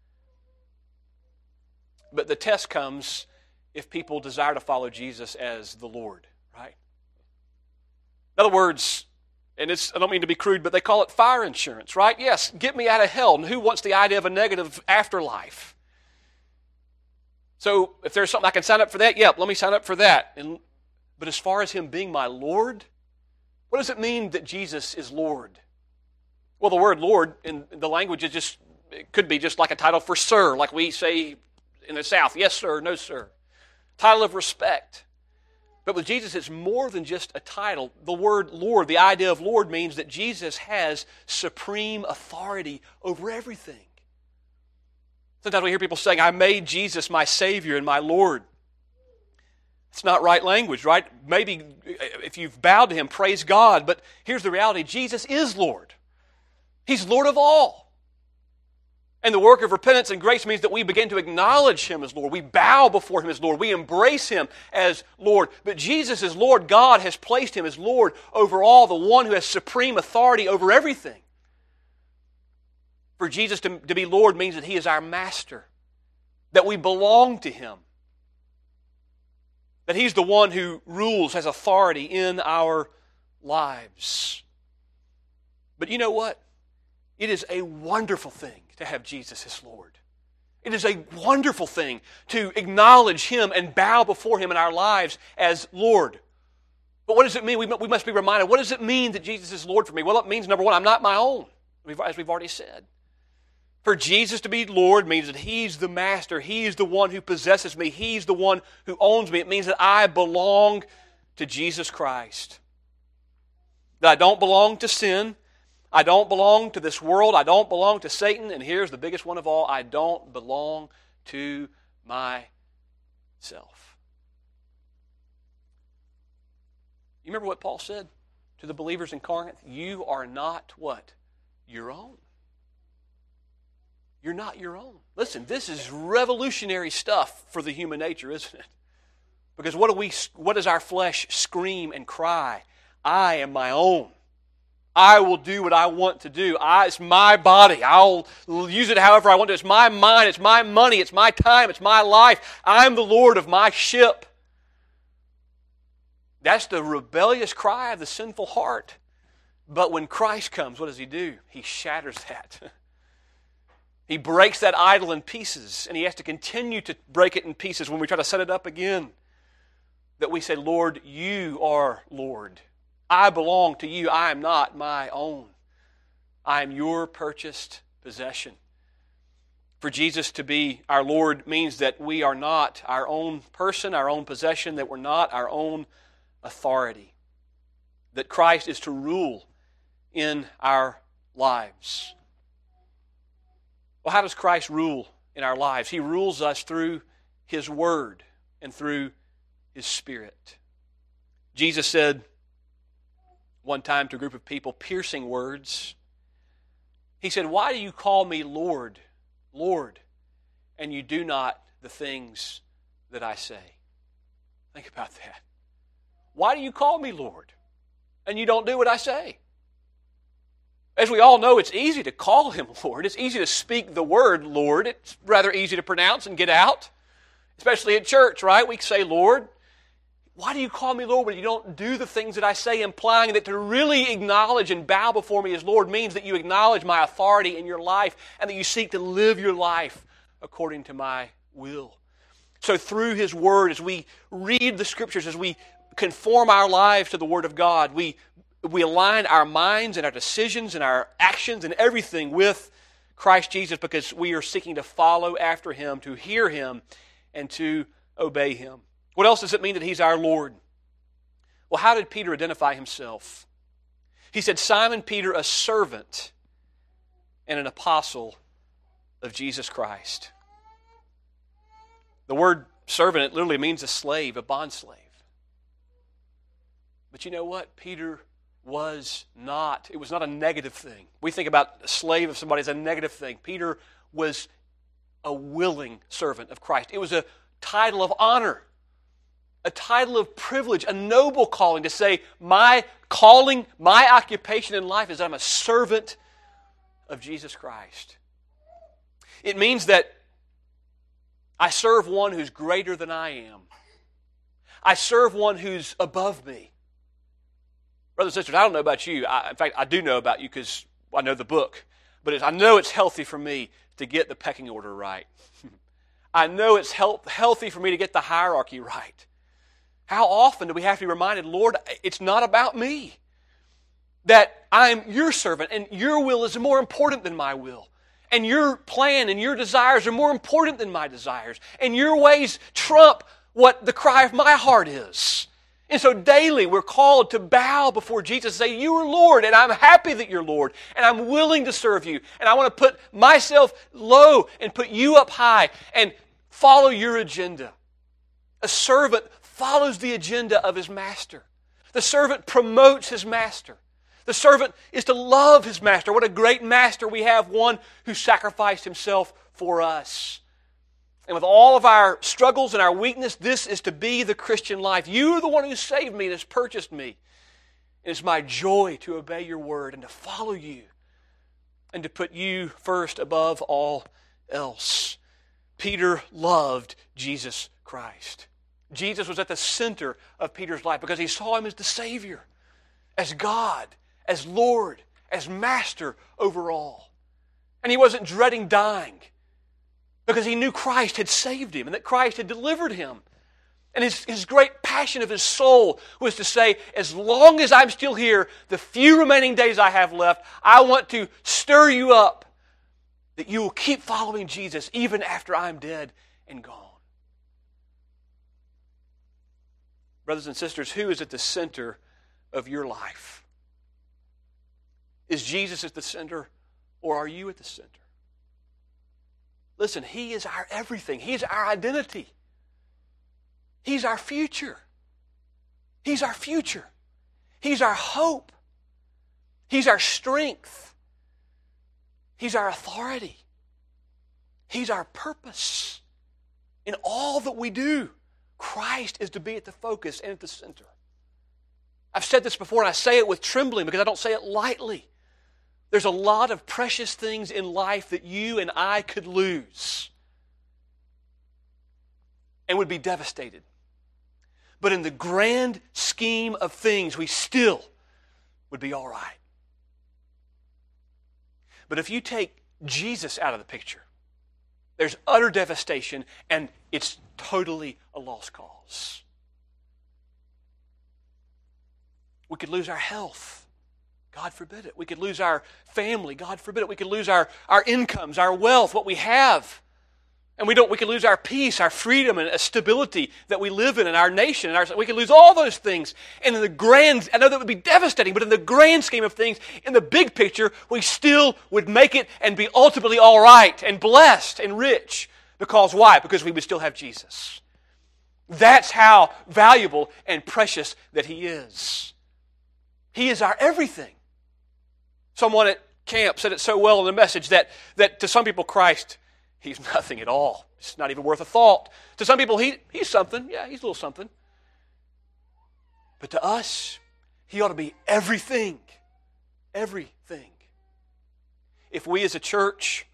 Speaker 1: But the test comes if people desire to follow Jesus as the Lord, right? In other words, and it's, I don't mean to be crude, but they call it fire insurance, right? Yes, get me out of hell. And who wants the idea of a negative afterlife? So if there's something I can sign up for that, yep, let me sign up for that. And, but as far as Him being my Lord, what does it mean that Jesus is Lord? Well, the word Lord in the language is just, it could be just like a title for sir, like we say in the South, yes sir, no sir. Title of respect. But with Jesus, it's more than just a title. The word Lord, the idea of Lord, means that Jesus has supreme authority over everything. Sometimes we hear people saying, I made Jesus my Savior and my Lord. It's not right language, right? Maybe if you've bowed to Him, praise God. But here's the reality. Jesus is Lord. He's Lord of all. And the work of repentance and grace means that we begin to acknowledge Him as Lord. We bow before Him as Lord. We embrace Him as Lord. But Jesus is Lord. God has placed Him as Lord over all, the one who has supreme authority over everything. For Jesus to, to be Lord means that He is our master, that we belong to Him, that He's the one who rules, has authority in our lives. But you know what? It is a wonderful thing to have Jesus as Lord. It is a wonderful thing to acknowledge Him and bow before Him in our lives as Lord. But what does it mean? We must be reminded, what does it mean that Jesus is Lord for me? Well, it means, number one, I'm not my own, as we've already said. For Jesus to be Lord means that He's the master. He's the one who possesses me. He's the one who owns me. It means that I belong to Jesus Christ. That I don't belong to sin. I don't belong to this world. I don't belong to Satan. And here's the biggest one of all. I don't belong to myself. You remember what Paul said to the believers in Corinth? You are not what? Your own. You're not your own. Listen, this is revolutionary stuff for the human nature, isn't it? Because what do we? What does our flesh scream and cry? I am my own. I will do what I want to do. I, it's my body. I'll use it however I want to. It's my mind. It's my money. It's my time. It's my life. I'm the Lord of my ship. That's the rebellious cry of the sinful heart. But when Christ comes, what does He do? He shatters that. He breaks that idol in pieces, and He has to continue to break it in pieces when we try to set it up again. That we say, Lord, You are Lord. I belong to You. I am not my own. I am Your purchased possession. For Jesus to be our Lord means that we are not our own person, our own possession, that we're not our own authority. That Christ is to rule in our lives. Well, how does Christ rule in our lives? He rules us through His Word and through His Spirit. Jesus said one time to a group of people, piercing words. He said, "Why do you call me Lord, Lord, and you do not the things that I say?" Think about that. Why do you call me Lord, and you don't do what I say? As we all know, it's easy to call Him Lord. It's easy to speak the word Lord. It's rather easy to pronounce and get out, especially at church, right? We say Lord. Why do you call me Lord when you don't do the things that I say, implying that to really acknowledge and bow before me as Lord means that you acknowledge my authority in your life and that you seek to live your life according to my will. So through His Word, as we read the Scriptures, as we conform our lives to the Word of God, we, we align our minds and our decisions and our actions and everything with Christ Jesus because we are seeking to follow after Him, to hear Him, and to obey Him. What else does it mean that He's our Lord? Well, how did Peter identify himself? He said, "Simon Peter, a servant and an apostle of Jesus Christ." The word servant, it literally means a slave, a bondslave. But you know what? Peter was not. It was not a negative thing. We think about a slave of somebody as a negative thing. Peter was a willing servant of Christ. It was a title of honor. A title of privilege, a noble calling to say, my calling, my occupation in life is that I'm a servant of Jesus Christ. It means that I serve one who's greater than I am. I serve one who's above me. Brothers and sisters, I don't know about you. I, in fact, I do know about you because I know the book. But it's, I know it's healthy for me to get the pecking order right. I know it's health, healthy for me to get the hierarchy right. How often do we have to be reminded, Lord, it's not about me. That I'm your servant and your will is more important than my will. And your plan and your desires are more important than my desires. And your ways trump what the cry of my heart is. And so daily we're called to bow before Jesus and say, you are Lord, and I'm happy that you're Lord, and I'm willing to serve you. And I want to put myself low and put you up high and follow your agenda. A servant follows the agenda of his master. The servant promotes his master. The servant is to love his master. What a great master we have, one who sacrificed himself for us. And with all of our struggles and our weakness, this is to be the Christian life. You are the one who saved me and has purchased me. And it's my joy to obey your word and to follow you and to put you first above all else. Peter loved Jesus Christ. Jesus was at the center of Peter's life because he saw Him as the Savior, as God, as Lord, as Master over all. And he wasn't dreading dying because he knew Christ had saved him and that Christ had delivered him. And his, his great passion of his soul was to say, as long as I'm still here, the few remaining days I have left, I want to stir you up that you will keep following Jesus even after I'm dead and gone. Brothers and sisters, who is at the center of your life? Is Jesus at the center, or are you at the center? Listen, He is our everything. He's our identity. He's our future. He's our future. He's our hope. He's our strength. He's our authority. He's our purpose. In all that we do, Christ is to be at the focus and at the center. I've said this before, and I say it with trembling because I don't say it lightly. There's a lot of precious things in life that you and I could lose and would be devastated. But in the grand scheme of things, we still would be all right. But if you take Jesus out of the picture, there's utter devastation, and it's totally a lost cause. We could lose our health. God forbid it. We could lose our family. God forbid it. We could lose our, our incomes, our wealth, what we have. And we don't. We could lose our peace, our freedom, and a stability that we live in in our nation. And our, we could lose all those things. And in the grand, I know that would be devastating, but in the grand scheme of things, in the big picture, we still would make it and be ultimately all right and blessed and rich. Because why? Because we would still have Jesus. That's how valuable and precious that He is. He is our everything. Someone at camp said it so well in the message that, that to some people Christ, He's nothing at all. It's not even worth a thought. To some people, he, He's something. Yeah, He's a little something. But to us, He ought to be everything. Everything. If we as a church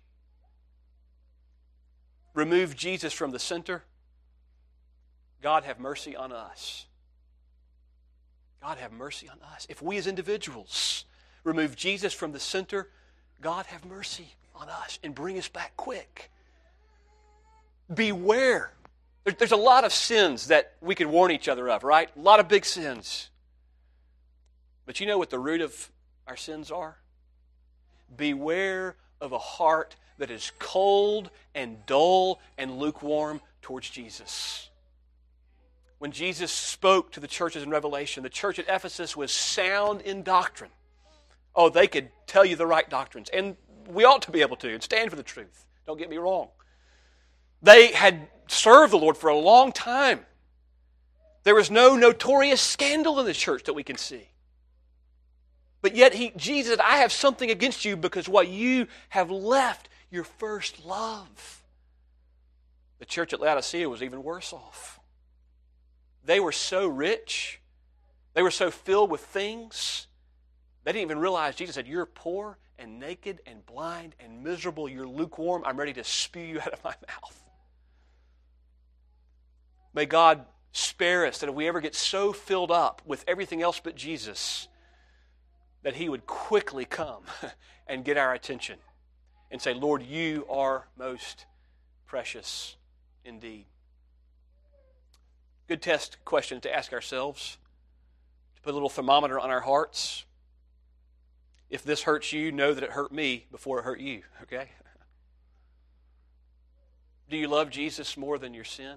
Speaker 1: remove Jesus from the center, God have mercy on us. God have mercy on us. If we as individuals remove Jesus from the center, God have mercy on us and bring us back quick. Beware. There's a lot of sins that we could warn each other of, right? A lot of big sins. But you know what the root of our sins are? Beware of a heart that is cold and dull and lukewarm towards Jesus. When Jesus spoke to the churches in Revelation, the church at Ephesus was sound in doctrine. Oh, they could tell you the right doctrines. And we ought to be able to and stand for the truth. Don't get me wrong. They had served the Lord for a long time. There was no notorious scandal in the church that we can see. But yet he, Jesus said, I have something against you because what you have left your first love. The church at Laodicea was even worse off. They were so rich. They were so filled with things. They didn't even realize Jesus said, you're poor and naked and blind and miserable. You're lukewarm. I'm ready to spew you out of my mouth. May God spare us that if we ever get so filled up with everything else but Jesus, that He would quickly come and get our attention and say, Lord, you are most precious indeed. Good test question to ask ourselves, to put a little thermometer on our hearts. If this hurts you, know that it hurt me before it hurt you, okay? Do you love Jesus more than your sin?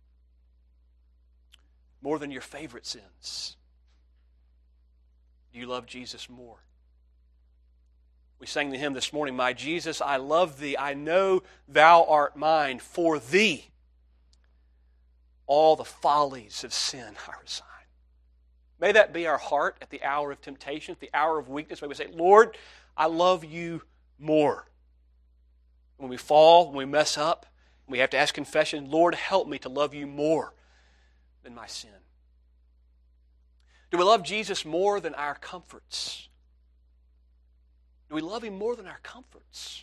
Speaker 1: More than your favorite sins? Do you love Jesus more? We sang the hymn this morning, My Jesus, I love Thee. I know Thou art mine. For Thee, all the follies of sin I resign. May that be our heart at the hour of temptation, at the hour of weakness. May we say, Lord, I love You more. When we fall, when we mess up, we have to ask confession, Lord, help me to love You more than my sin. Do we love Jesus more than our comforts? Do we love Him more than our comforts?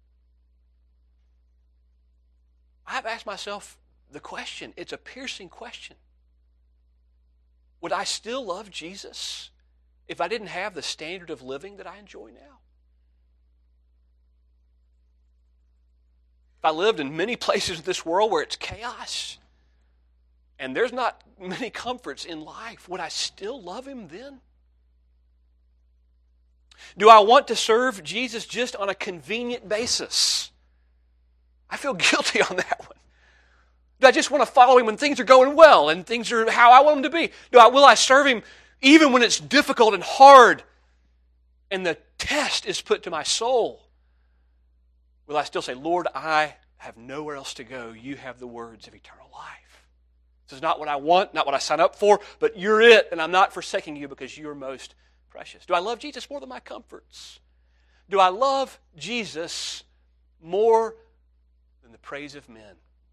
Speaker 1: I've asked myself the question. It's a piercing question. Would I still love Jesus if I didn't have the standard of living that I enjoy now? If I lived in many places in this world where it's chaos and there's not many comforts in life, would I still love Him then? Do I want to serve Jesus just on a convenient basis? I feel guilty on that one. Do I just want to follow Him when things are going well and things are how I want them to be? Do I, will I serve Him even when it's difficult and hard and the test is put to my soul? Will I still say, Lord, I have nowhere else to go. You have the words of eternal life. This is not what I want, not what I sign up for, but You're it, and I'm not forsaking You because You're most precious. Do I love Jesus more than my comforts? Do I love Jesus more than the praise of men?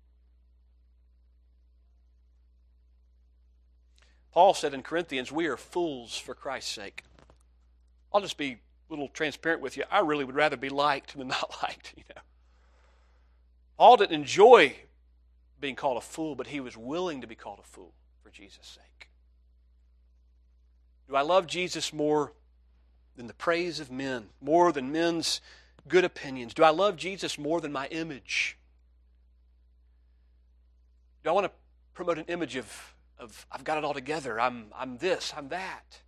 Speaker 1: Paul said in Corinthians, we are fools for Christ's sake. I'll just be a little transparent with you. I really would rather be liked than not liked, you know. Paul didn't enjoy being called a fool, but he was willing to be called a fool for Jesus' sake. Do I love Jesus more than the praise of men, more than men's good opinions? Do I love Jesus more than my image? Do I want to promote an image of Of I've got it all together, I'm, I'm this, I'm that?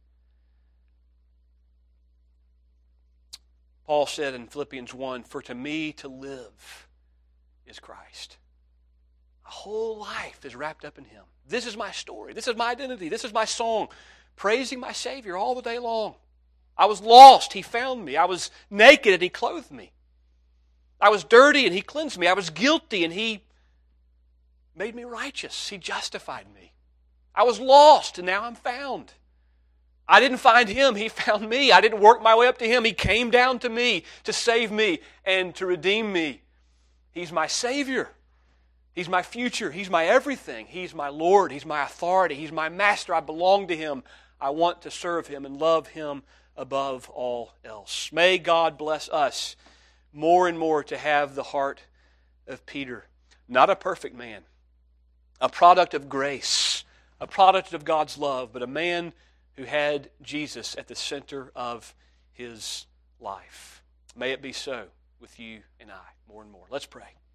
Speaker 1: Paul said in Philippians one, for to me to live is Christ. My whole life is wrapped up in Him. This is my story. This is my identity. This is my song, praising my Savior all the day long. I was lost, He found me. I was naked and He clothed me. I was dirty and He cleansed me. I was guilty and He made me righteous. He justified me. I was lost, and now I'm found. I didn't find Him. He found me. I didn't work my way up to Him. He came down to me to save me and to redeem me. He's my Savior. He's my future. He's my everything. He's my Lord. He's my authority. He's my Master. I belong to Him. I want to serve Him and love Him above all else. May God bless us more and more to have the heart of Peter. Not a perfect man, a product of grace, a product of God's love, but a man who had Jesus at the center of his life. May it be so with you and I more and more. Let's pray.